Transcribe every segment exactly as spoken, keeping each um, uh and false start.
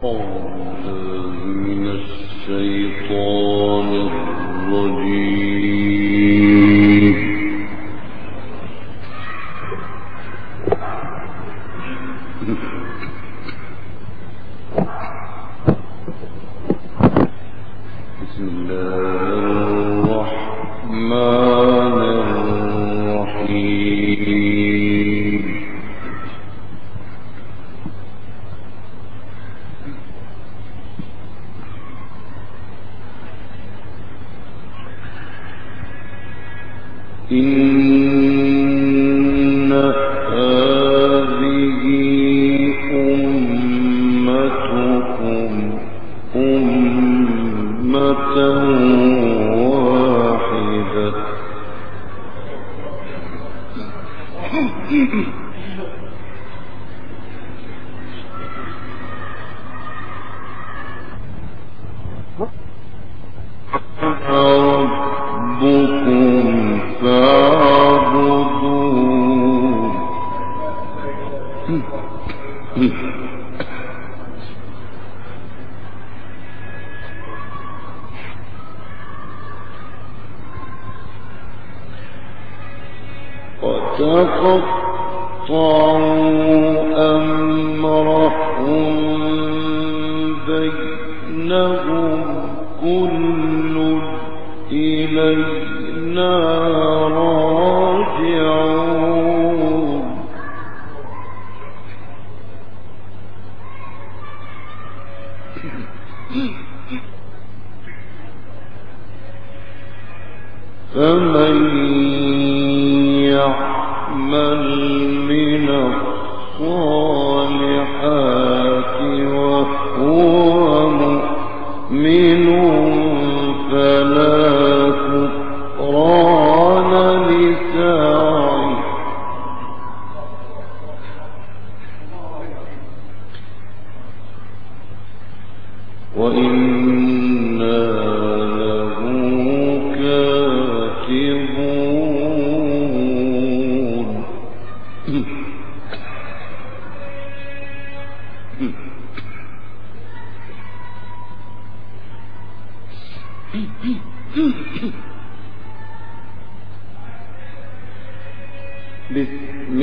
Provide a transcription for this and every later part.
بسم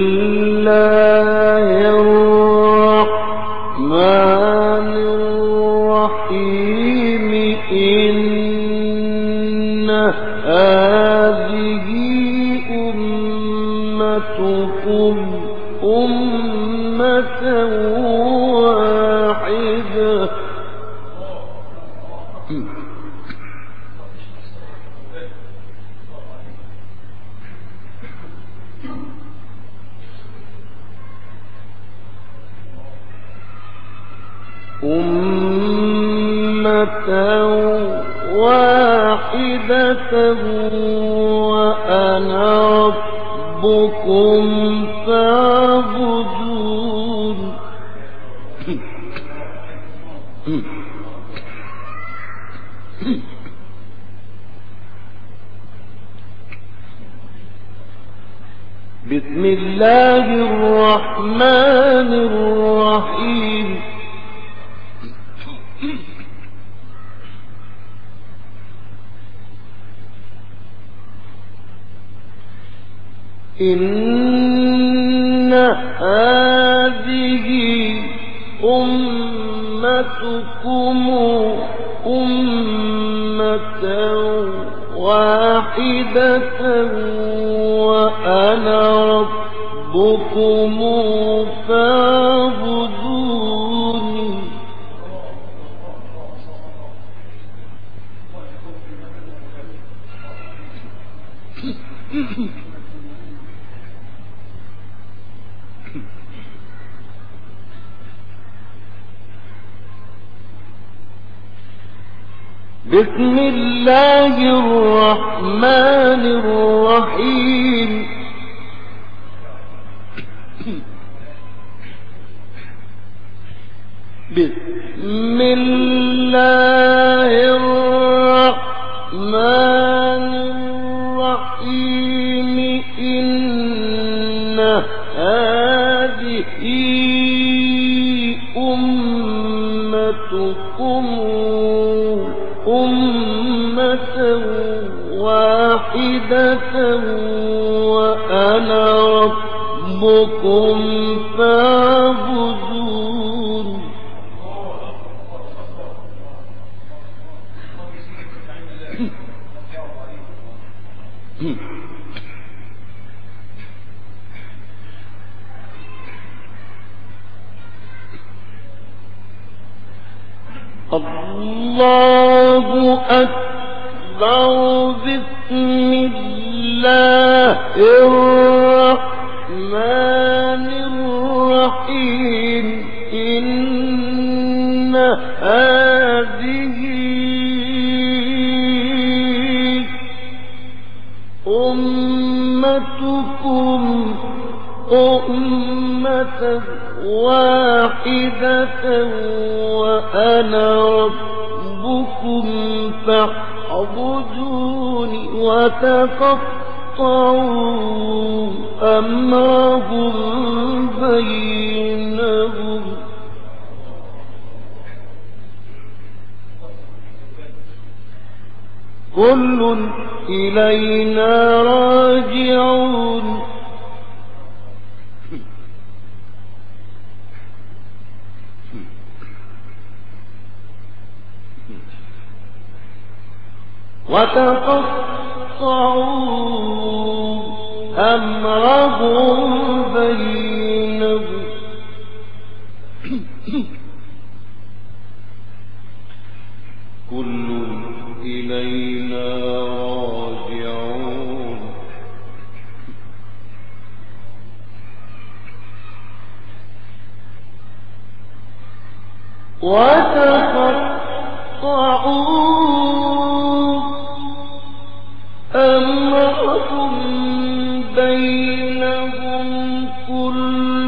الله الرحمن الرحيم إن هذه أمتكم أمة واحدة أمة واحدة وأنا ربكم فاعبدون بسم الله الرحمن الرحيم إن هذه أمتكم أمة واحدة وأنا ربكم فاعبدون بسم الله الرحمن الرحيم بسم الله الرحمن الرحيم إن هذه أمة أمتكم أمة واحدة وأنا ربكم فاعبدون. الله أكبر. بسم الله الرحمن الرحيم. إن هذه أمتكم أمة واحدة وأنا ربكم فاعبدوني. وتقطعوا أمرهم بينهم. كل إلينا راجعون. وتقطعوا أمرهم بينهم. كل إلينا راجعون. وتقطعوا أمرهم بينهم. كل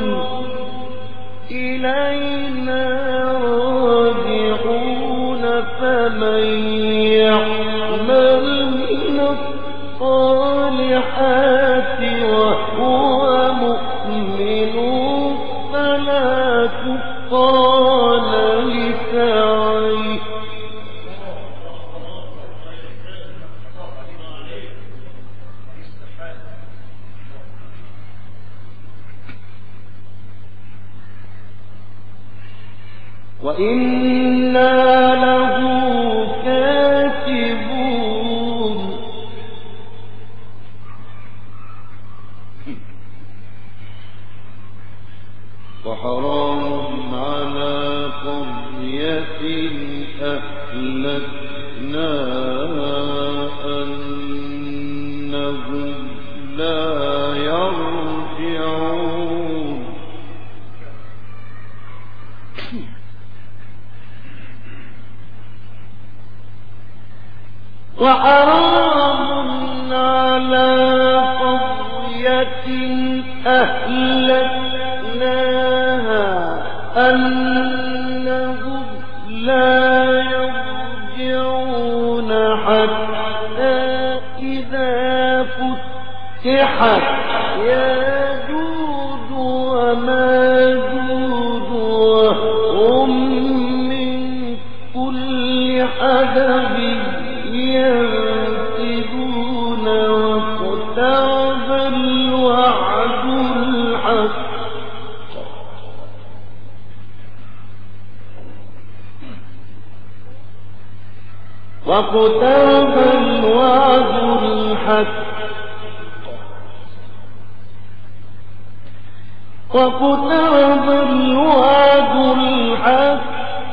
إلينا راجعون. فمن يعمل من الصالحات وهو مؤمن فلا كفران لسعيه. وإنا له كاتبون. وحرام على قرية أهلكناها أنهم لا يرجعون. وحرام على قرية أهلكناها أنهم لا يرجعون حتى إذا فتحت ياجوج وماجوج وهم من كل حدب ينسلون. واقترب الوعد الحق. واقترب الوعد الحق. واقترب الوعد الحق.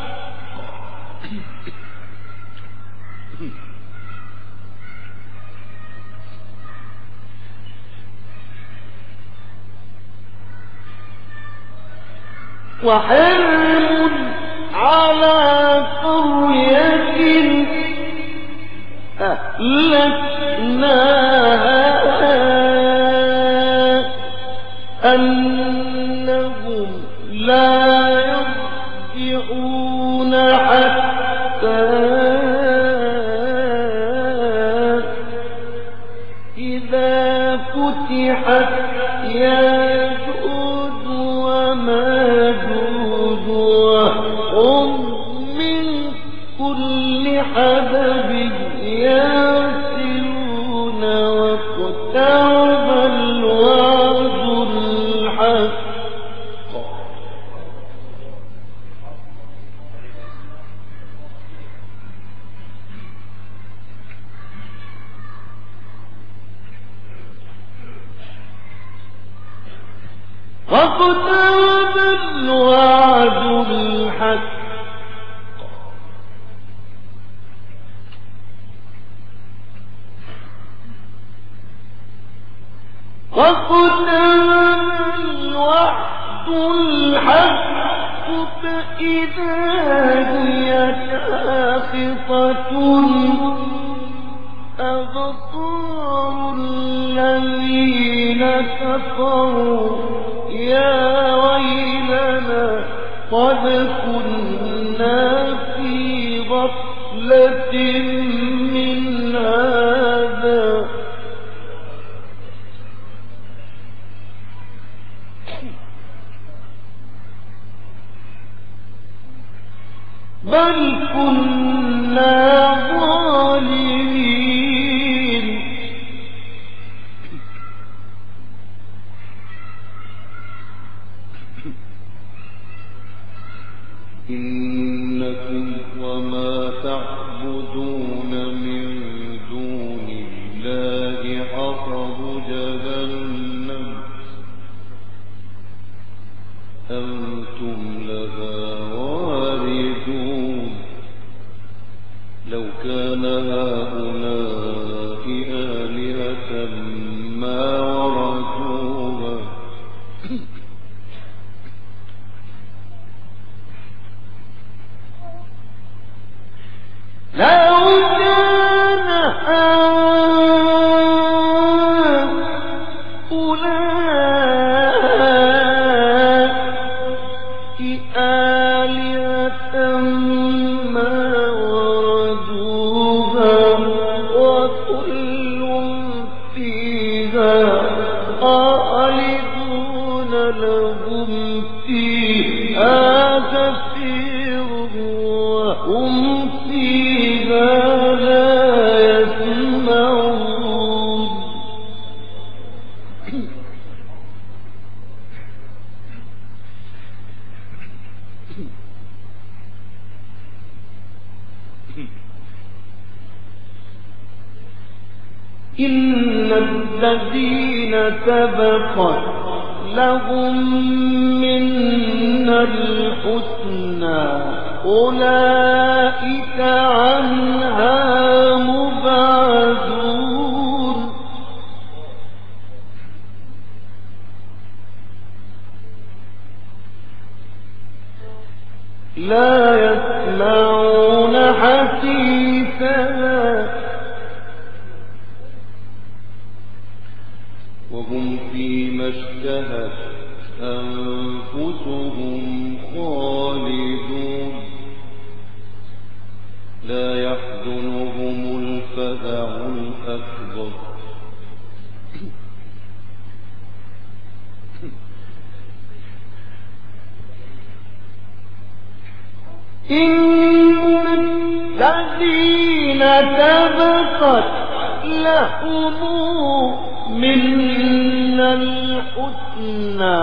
وحرم على قرية أهلكناها أنهم لا يرجعون حتى إذا فتحت ياجوج وماجوج وهم من كل حدب ياسرون واقترب الوعد الحق واقترب الوعد الحق واقترب الوعد الحق فإذا هي شاخصة أبصار الذين كفروا يا ويلنا قد كنا في غفلة من هذا بل كنا ظالمين إنكم وما تعبدون من دون الله حصب جهنم أنتم لها واردون لو كان هؤلاء آلهة ما وردوها لو كان هؤلاء آلهة ما وردوها وكل فيها خالدون لهم فيها زفير وهم فيها لا يسمعون إن الذين سبقت لهم منا الحسنى أولئك عنها مبعدون لا يسمعون حسيسها وهم فيما اشتهت أنفسهم خالدون لا يحزنهم الفزع الأكبر إن الذين سبقت لهم منا الحسنى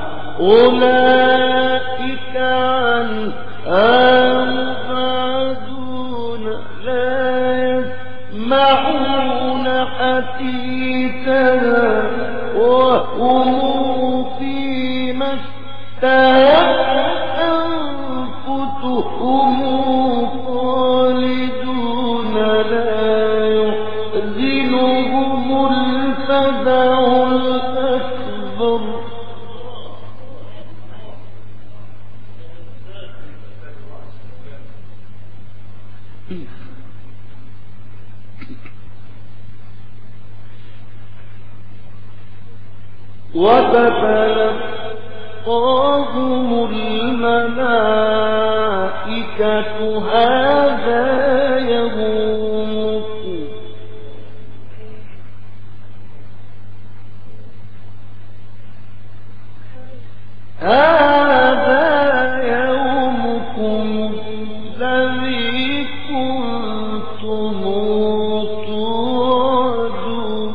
أولئك عنها مبعدون لا يسمعون حسيسها وهم فيما اشتهت أنفسهم خالدون لا يحزنهم الفزع الأكبر وتتلقاهم الملائكة هذا يومكم هذا يومكم الذي كنتم توعدون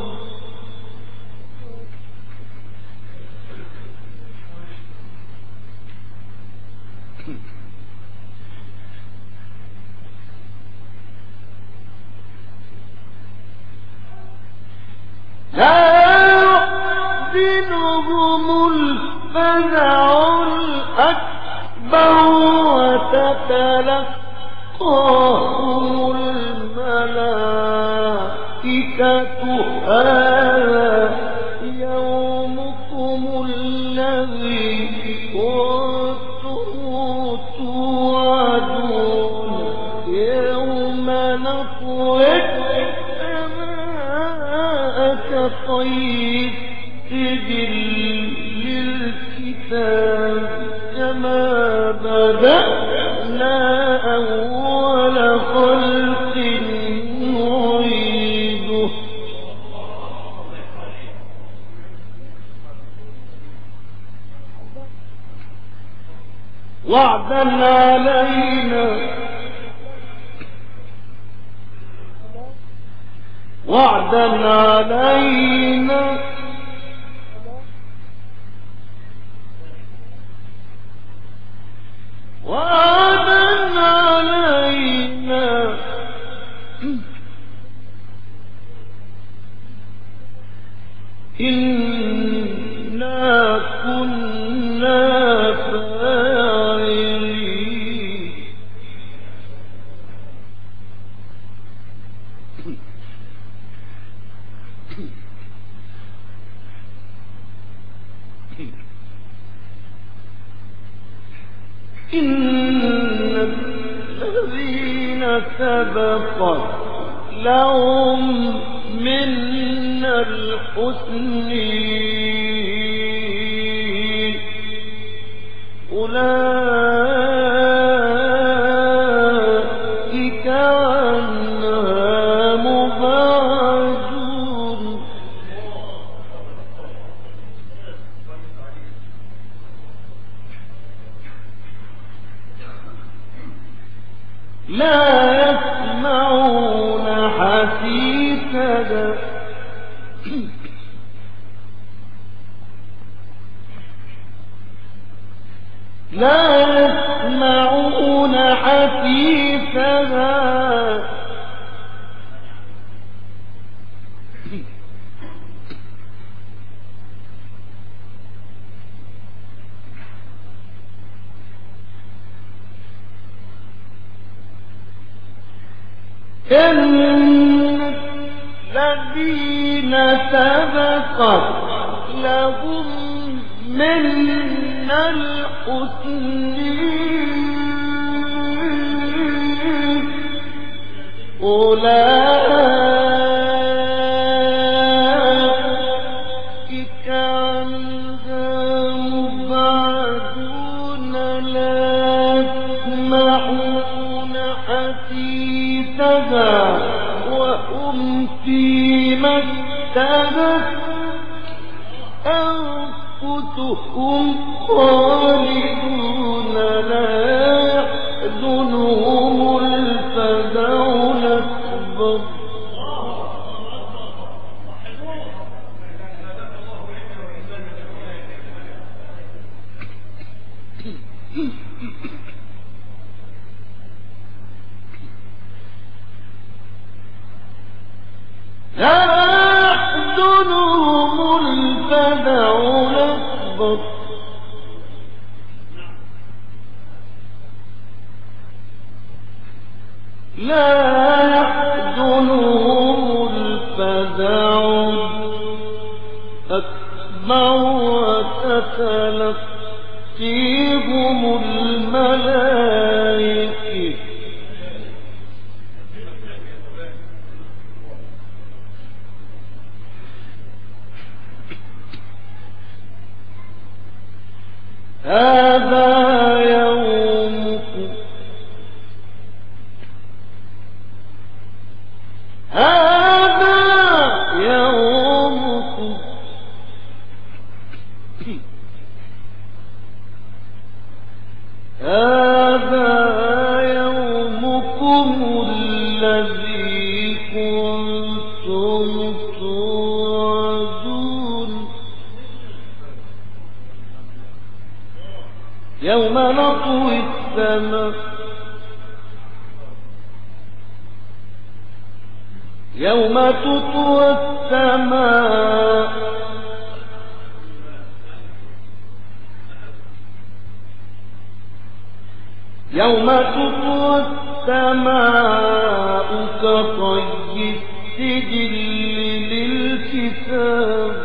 لا يحزنهم الفزع الأكبر وتتلقاهم الملائكة هذا يومكم الذي كنتم توعدون يوم نطوي السماء كطي السجل للكتاب كما بدأنا أول خلق نعيده وعدا علينا وعدا علينا وعدا علينا إنا كنا فاعلين إن الذين سبقت لهم منا الحسن أولئك عنها مبعدون لا يسمعون حسيسها لا يسمعون حسيسها إن الذين سبقت لهم منا الحسن أولئك عنها مبعدون لا يسمعون حسيسها وهم فيما اشتهت أنفسهم خالدون لا يحزنهم الفزع الأكبر لا يحزنهم الفزع الأكبر لا يحزنهم الفزع الأكبر وتتلقيهم الملائكة هذا يومكم السماء يوم تطوى السماء يوم تطوى السماء كطي السجل للكتاب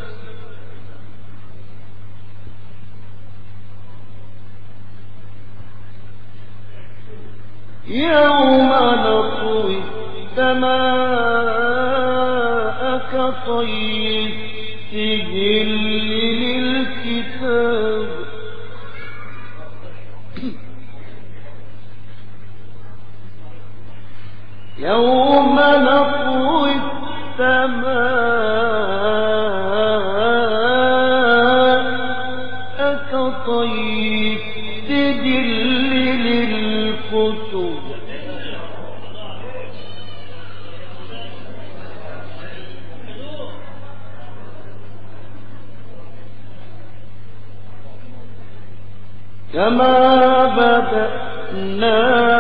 يوم نطوي السماء كطي السجل للكتاب يوم نطوي السماء كطي السجل للكتب كما بدأنا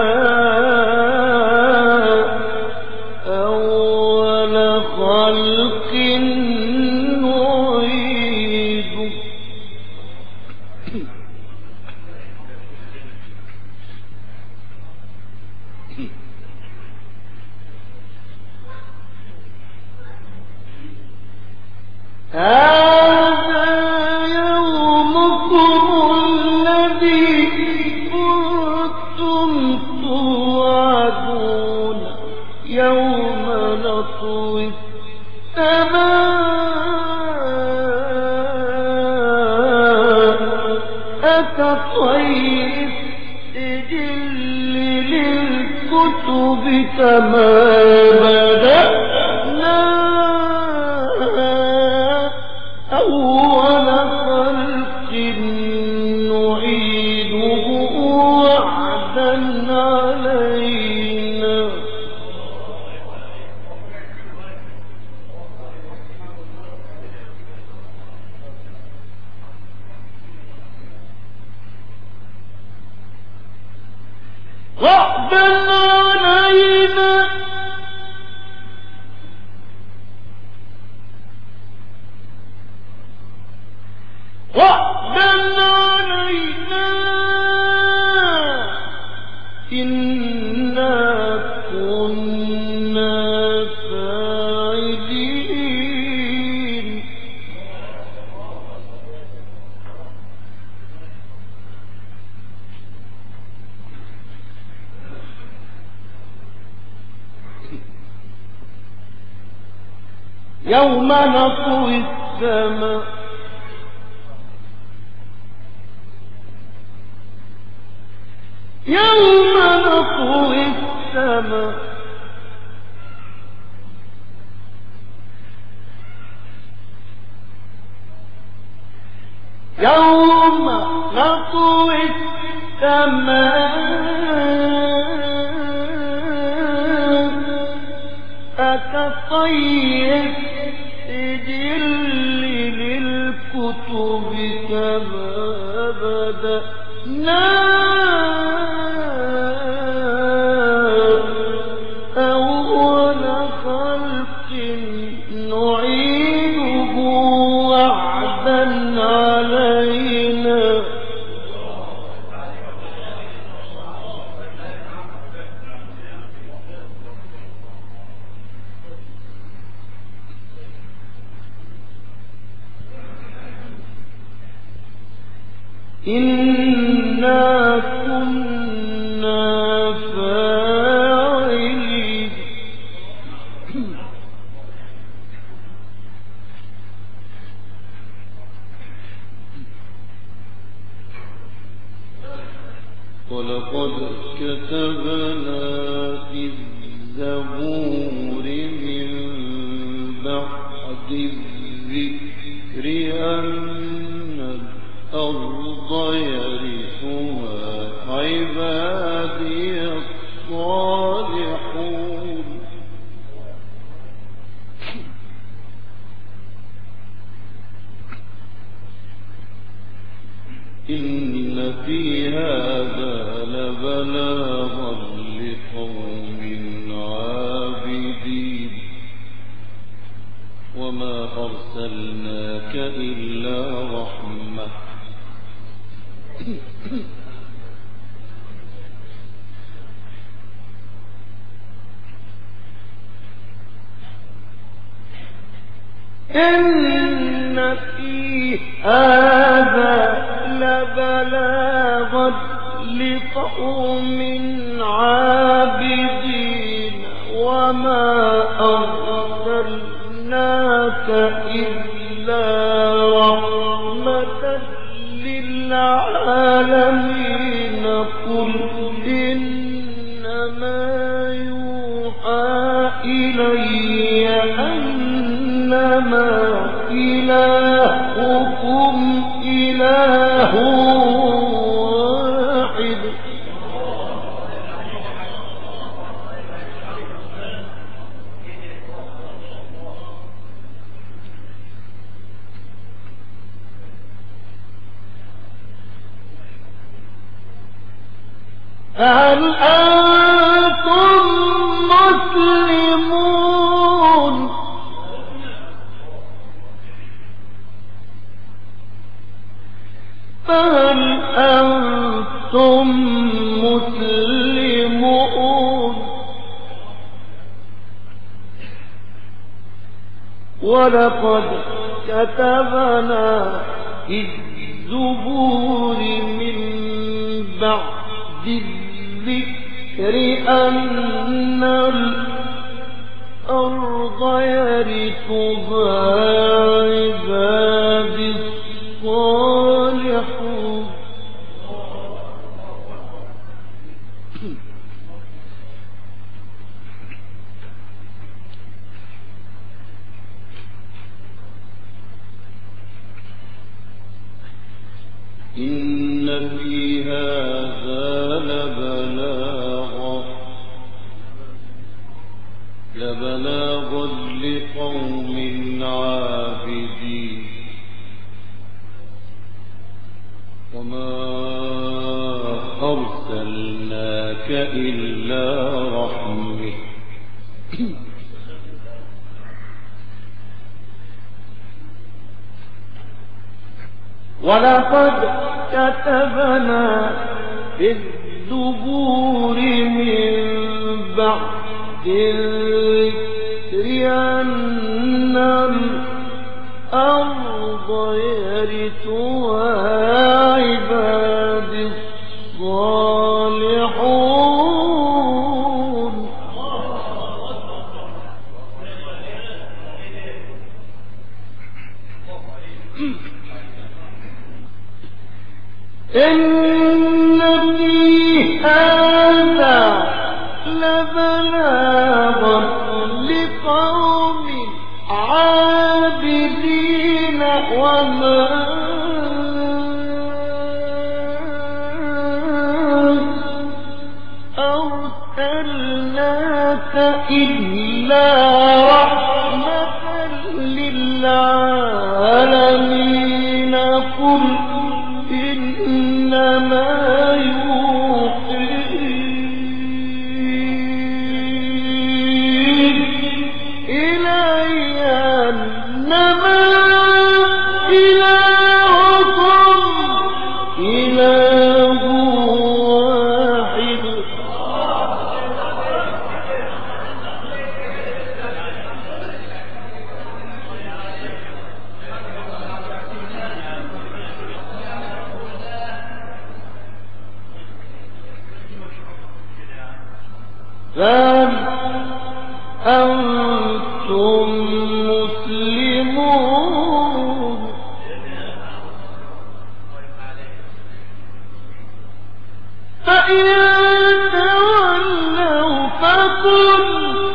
أول خلق نعيد هذا يومكم الذي كنتم توعدون يوم نطوي السماء كطي السجل للكتب كما بدأنا أول خلق نعيده وعدا علينا وعدا علينا وعدا علينا إنا كنا فاعلين يوم نطوي السماء يوم نطوي السماء يوم نطوي السماء كطي السجل للكتب كما بدأنا أول خلق نعيده وعدا علينا إنا كنا فاعلين ولقد كتبنا في الزبور من بعد الذكر أن الأرض يرثها عبادي الصالحون إن في هذا لبلاغا لقوم عابدين وما أرسلناك إلا رحمة إن في هذا لبلاغا لقوم عابدين وما أرسلناك إلا رحمة للعالمين قل إنما يوحى إلي أنما إلهكم إله واحد هل أنتم مسلمون فهل أنتم مسلمون ولقد كتبنا في الزبور من بعد الذكر أن الأرض يرثها عبادي الصالحون إن في هذا لبلاغا لبلاغا لقوم عابدين وما أرسلناك إلا رحمة ولقد كتبنا في الزبور من بعد الذكر أن الأرض يرثها عبادي الصالحون إن في هذا لبلاغا لقوم عابدين وما أرسلناك إلا رحمة للعالمين قل إنما يوحي إلي أنما إلهكم إله واحد هل أنتم مسلمون فإن تولوا فقل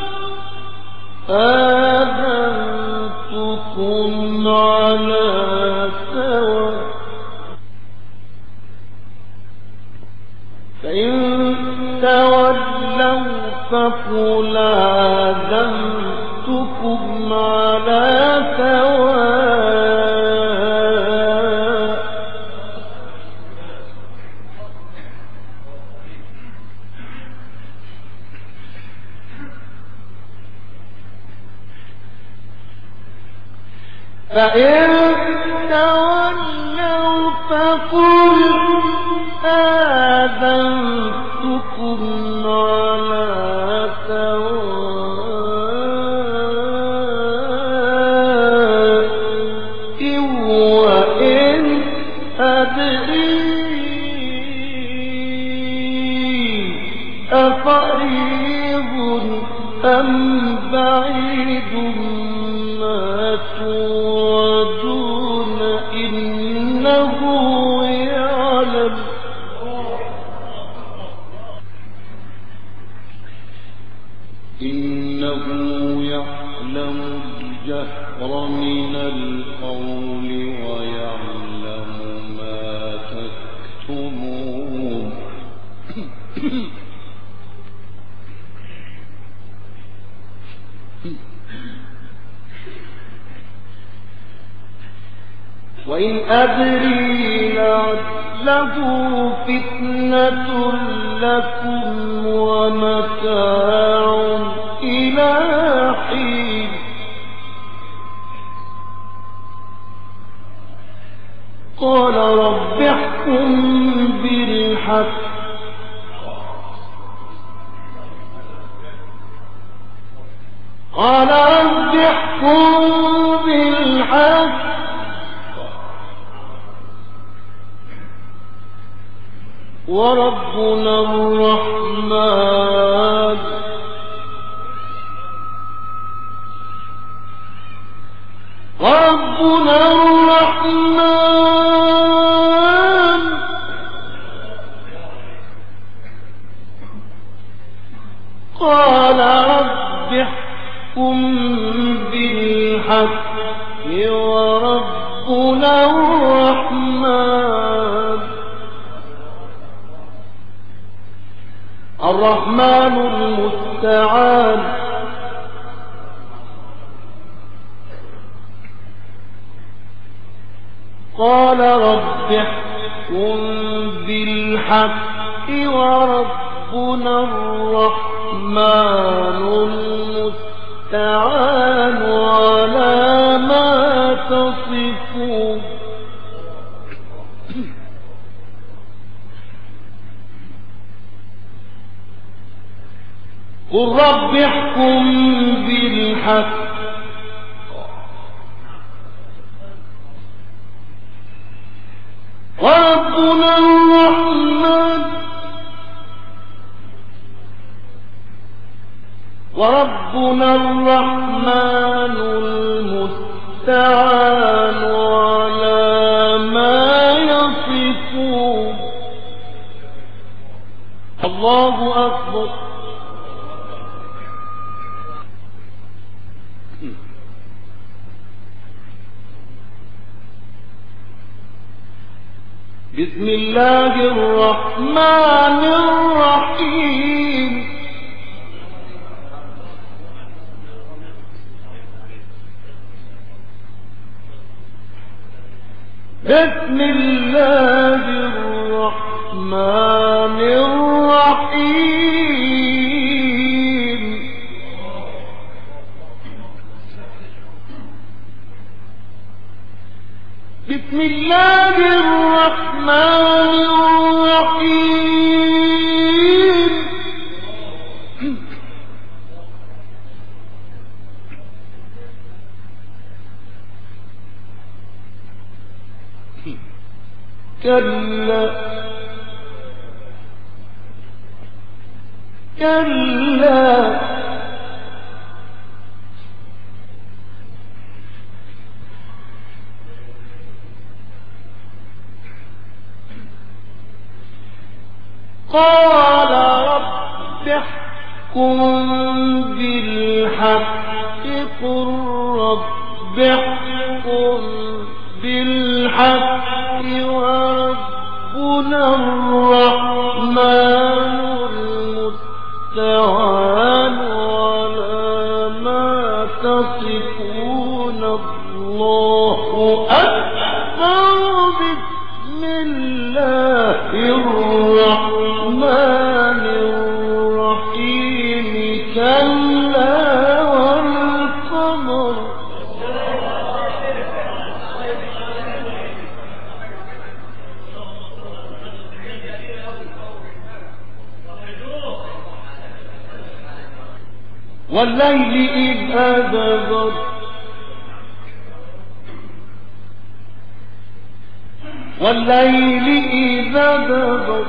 آذنتكم على سواء فإن تولوا فقل آذنتكم على سواء فإن تولوا فقل آذنتكم على سواء وإن أدري أقريب أم بعيد ما توعدون إنه يعلم إنه يعلم الجهر من القول ويعلم ما تكتمون وإن أدري لعله فتنة لكم ومتاع إلى حين قال رب احكم بالحق قال رب احكم بالحق وربنا الرحمن وربنا الرحمن قال رب احكم بالحق وربنا الرحمن الرحمن المستعان قال رب احكم بالحق وربنا الرحمن المستعان على ما تصفون قل رب احكم بالحق وربنا الرحمن وربنا الرحمن المستعان على ما يصفون الله أكبر بسم الله الرحمن الرحيم بسم الله الرحمن الرحيم بسم الله الرحمن الرحيم كلا كلا قال رب احكم بالحق قل رب احكم بالحق وربنا الرحمن المستعان على ما تصفون الله أكبر بسم الله الرحمن الرحيم كلا والقمر والليل إذ أدبر والليل إذ أدبر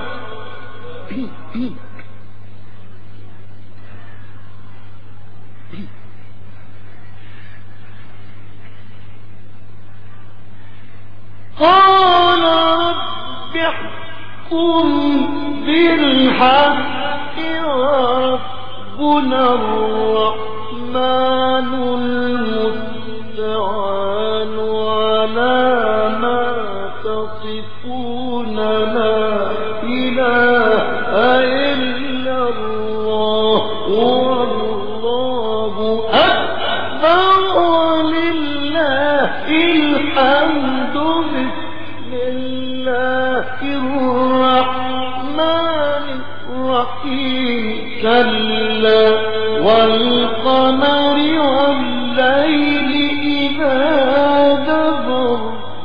قال رب احكم بالحق وربنا الرحمن المستعان على ما تصفون لا إله إلا الله والله أكبر ولله الحمد بسم الله الرحمن الرحيم كلا والقمر والليل إذا دبر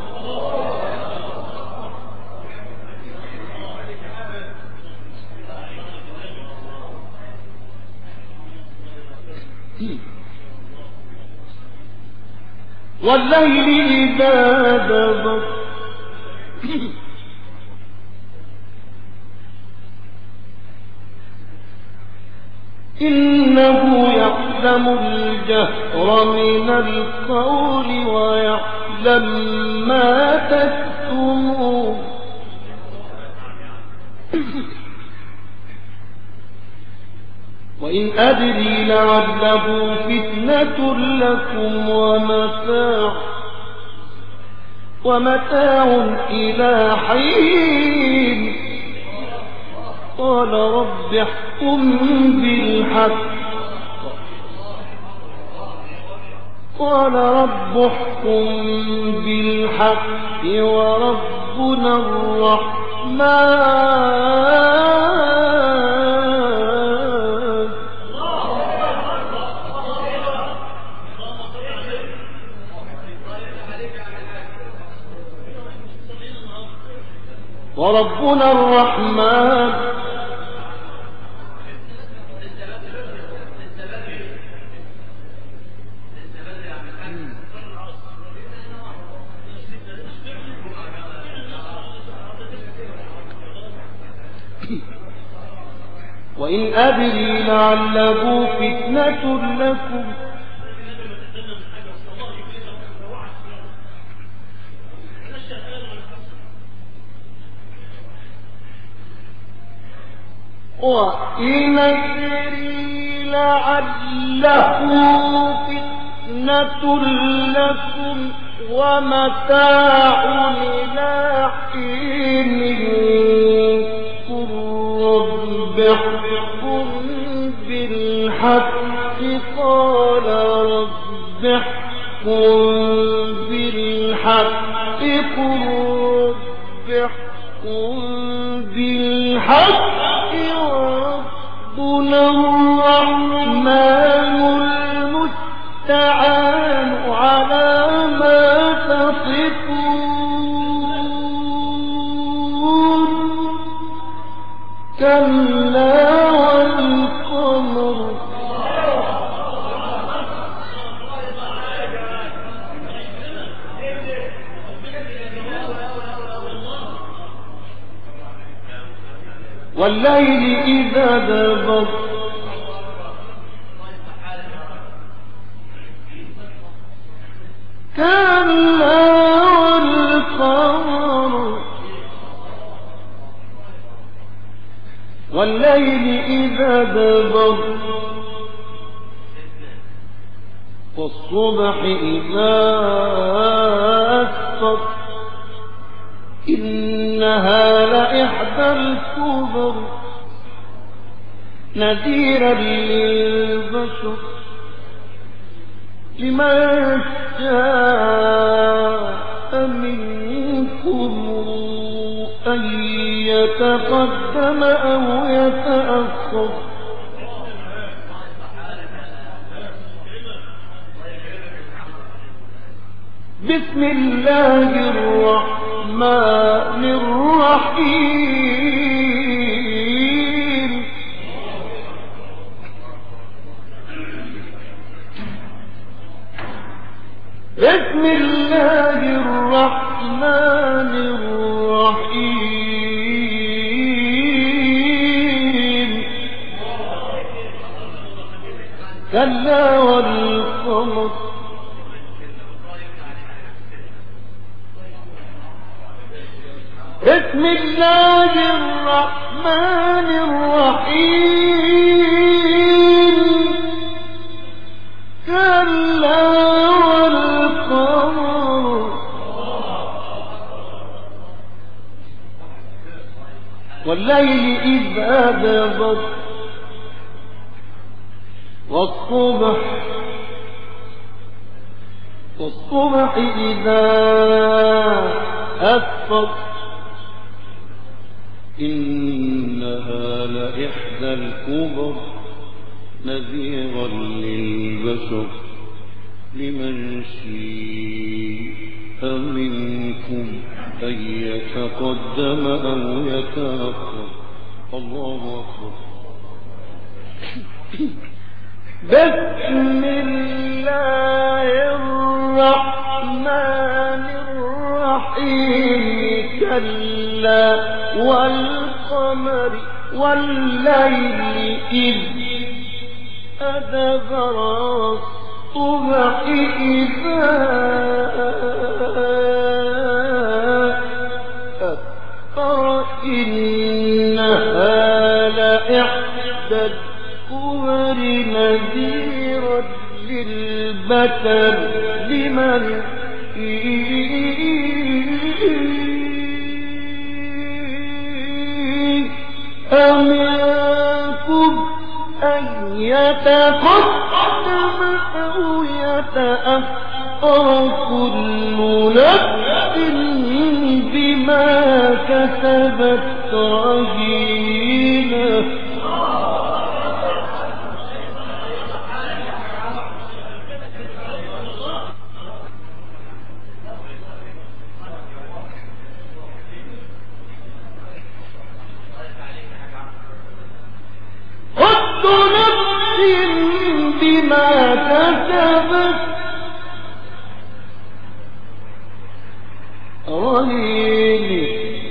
والليل إذا دبر إنه يعلم الجهر من القول ويعلم ما تكتمون وإن أدري لعله فتنة لكم ومتاع ومتاع إلى حين قال رب احكم بالحق قال رب احكم بالحق وربنا الرحمن وربنا الرحمن وإن أدري لعله فتنة لكم وإن أدري لعله فتنة لكم ومتاع إلى حين رب احكم بالحق قال رب احكم بالحق قل رب احكم بالحق وربنا الرحمن المستعان على ما تصفون كلا والقمر والليل إذا دبر كلا والقمر والليل إذا دبر والصبح إذا أسفر إنها لإحدى الكبر نذيرا للبشر لمن شاء منكم أن يتقدم أو يتأخر بسم الله الرحمن الرحيم الله الرحمن الرحيم كلا والقمر بسم الله الرحمن الرحيم كلا والقمر والليل إذ أدبر والصبح والصبح إذا أسفر إنها لإحدى الكبر نذيرا للبشر لمن شيء منكم أن يتقدم أو يتأخر الله أكبر بسم الله الرحمن الرحيم كلا والقمر والليل إذ أدبر الصبح إذا أسفر إنها لإحدى الكبر نذيرا للبشر لمن أمنكم أن يتقدم أو يتأخر كل نفس بما كسبت رهينة كل نفس بما كسبت رهينة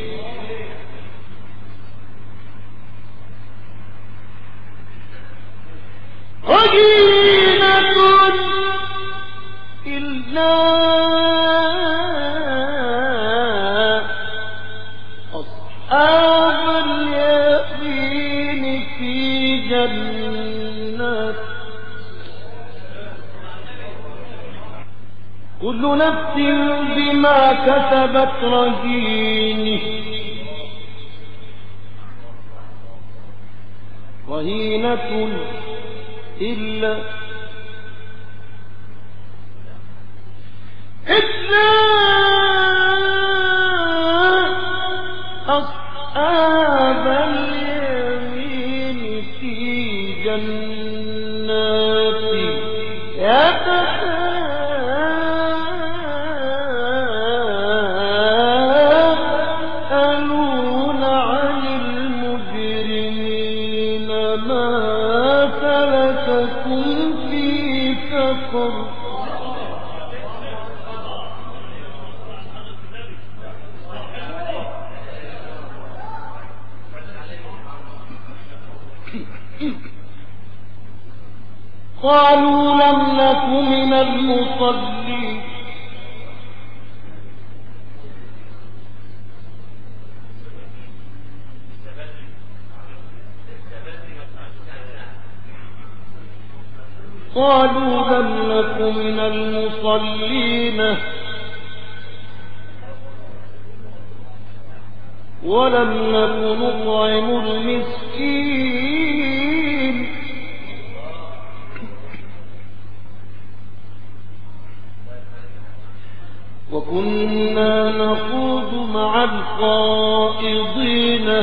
رهينة إلا أصحاب اليمين في جنات كل نفس بما كسبت رهينة رهينة إلا إلا أصحاب اليمين في جنات يتساءلون عن المجرمين ما سلككم في سقر قالوا لم نك من المصلين قالوا لم نك من المصلين ولم نك نطعم المسكين وكنا نخوض مع الخائضين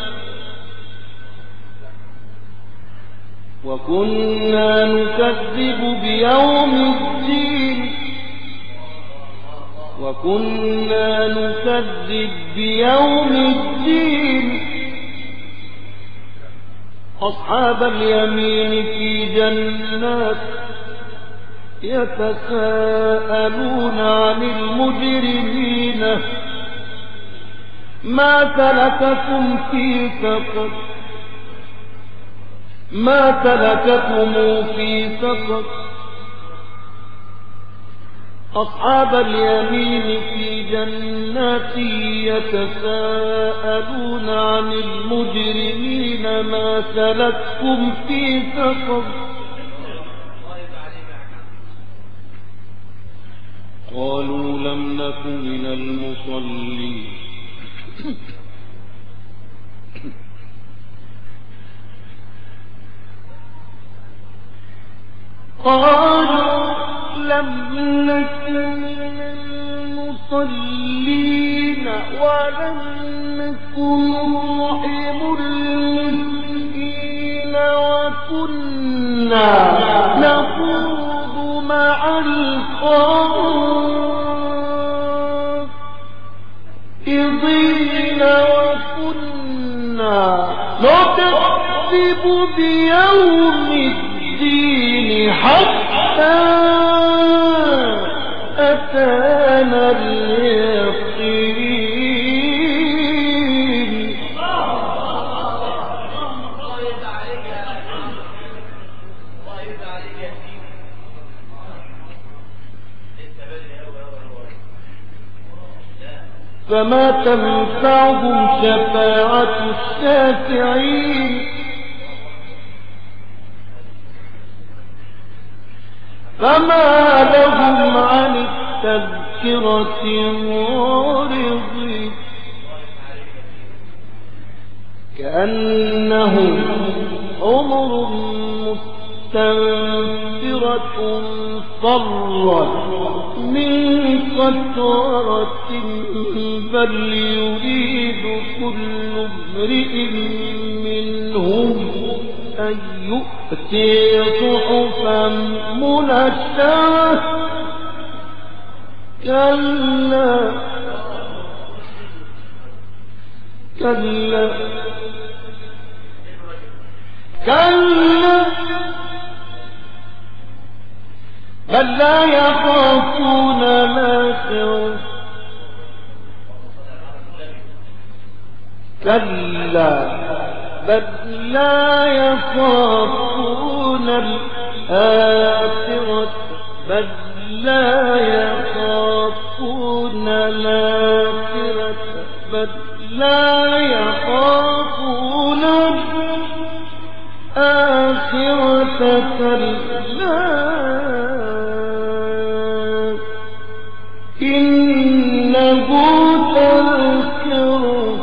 وكنا نكذب بيوم الدين وكنا نكذب بيوم الدين أصحاب اليمين في جنات يتساءلون عن المجرمين ما سلككم في سقر ما سلككم في سقر أصحاب اليمين في جنات يتساءلون عن المجرمين ما سلككم في سقر قالوا لم نك من المصلين قالوا لم نك من المصلين ولم نكن نطعم المسكين وكنا نخوض مع الخائضين وكنا نكذب بيوم الدين حتى أتانا اليقين فما تنفعهم شفاعة الشافعين فما لهم عن التذكرة معرضين كأنهم حمر مستنفرة فرت من قسورة بل يريد كل امرئ منهم أن يؤتي صحفا منشرة كلا كلا كلا بل لا يخافون الآخرة كلا بل لا يخافون الآخرة بل لا يخافون الآخرة بل لا يخافون الآخرة كلا إنه تذكر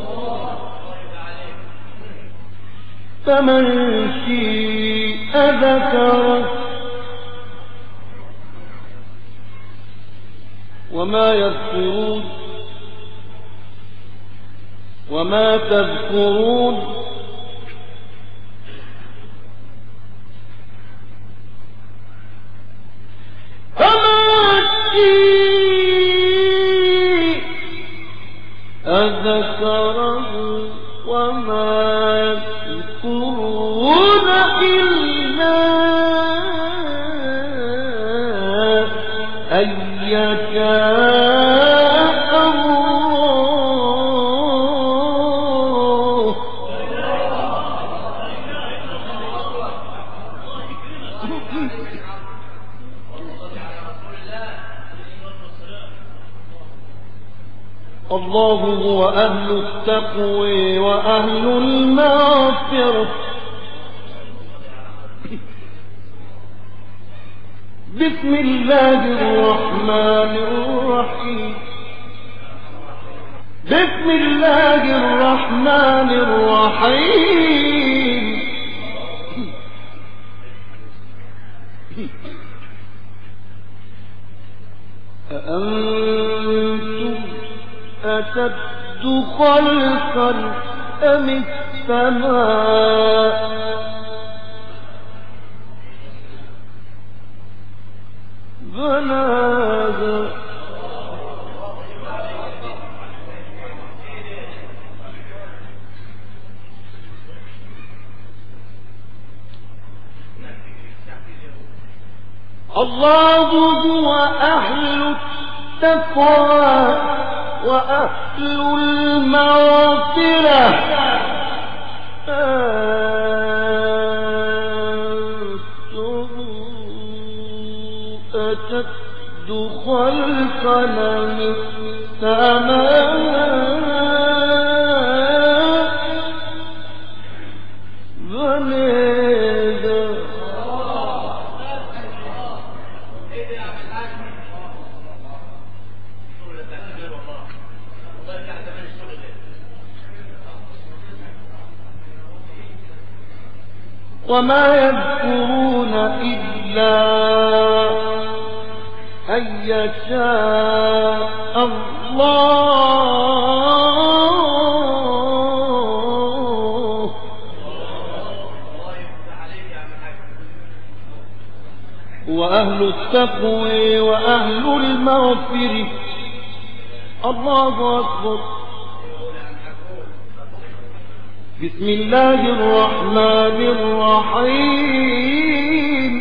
فمن شيء ذكره وما يذكرون وما تذكرون فما شيء ذكره وما يذكرون إلا أن يشاء الله الله هو أهل التقوى وأهل المغفرة بسم الله الرحمن الرحيم بسم الله الرحمن الرحيم أأنتم أشد خلقا أم السماء بناها الله هو أهل التقوى وأهل المغفرة أنتم أشد خلقا من السماء بنيها وما يذكرون إلا أن يشاء الله وأهل التقوى وأهل المغفرة. الله أكبر. بسم الله الرحمن الرحيم.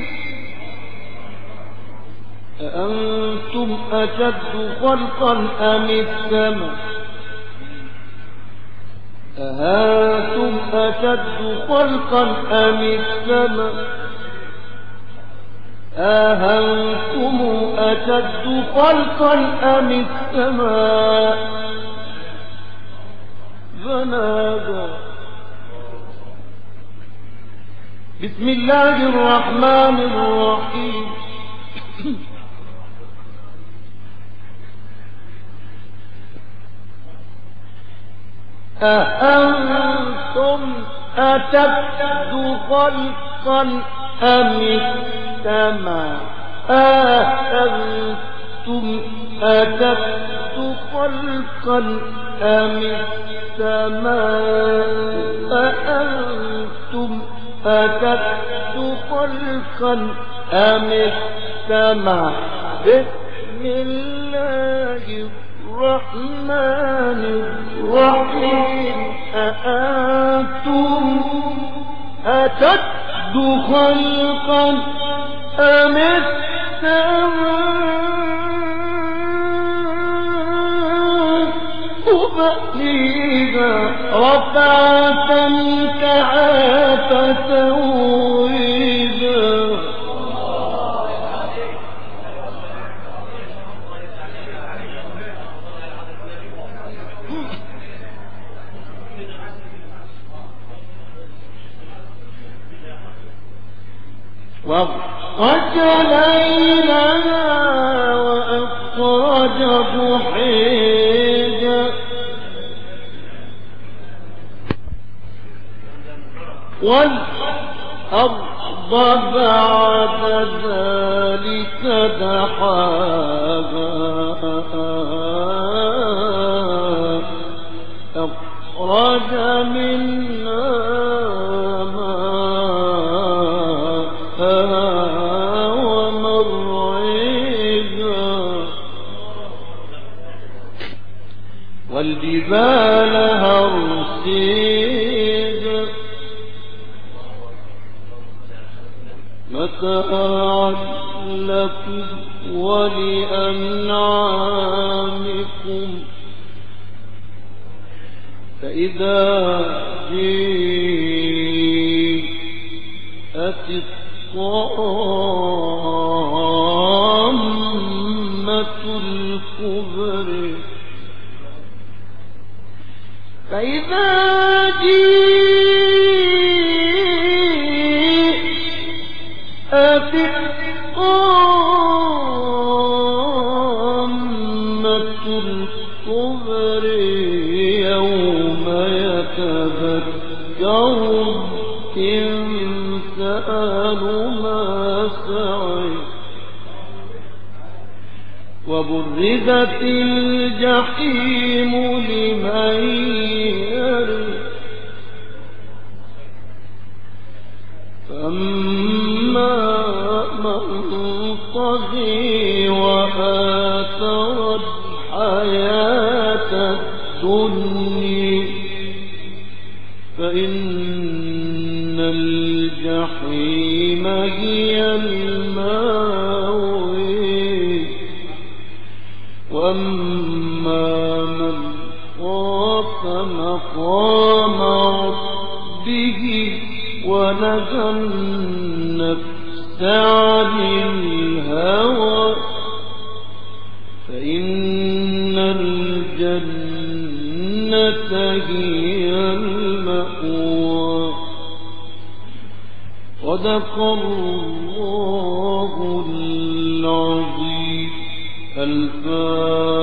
أأنتم أشد خلقا أم السماء أأنتم أشد خلقا أم السماء أأنتم أشد خلقا أم السماء بناها. بسم الله الرحمن الرحيم. أأنتم أشد خلقا أم السماء أأنتم أشد خلقا أم السماء أأنتم أشد خلقا أم السماء. بسم الله الرحمن الرحيم. أأنتم أشد خلقا أم السماء بنيها رفع سمكها فسويها. وأخرج ليلها وأخرج ضحيها والأرض بعد ذلك دحاها أخرج منها والجبال هرسيها متاعا لكم ولأنعامكم. فإذا جاءت الطامة الكبرى فإذا جاءت الطامة الكبرى يوم يتذكر الإنسان ما سعى وبرزت الجحيم لمن يرى فأما من طغى وآثر الحياة الدنيا فإن الجحيم هي المأوى وأما من خاف مقام ربه ونهى النفس عن الهوى فإن الجنة هي المأوى. صدق الله العظيم. الفاتحة.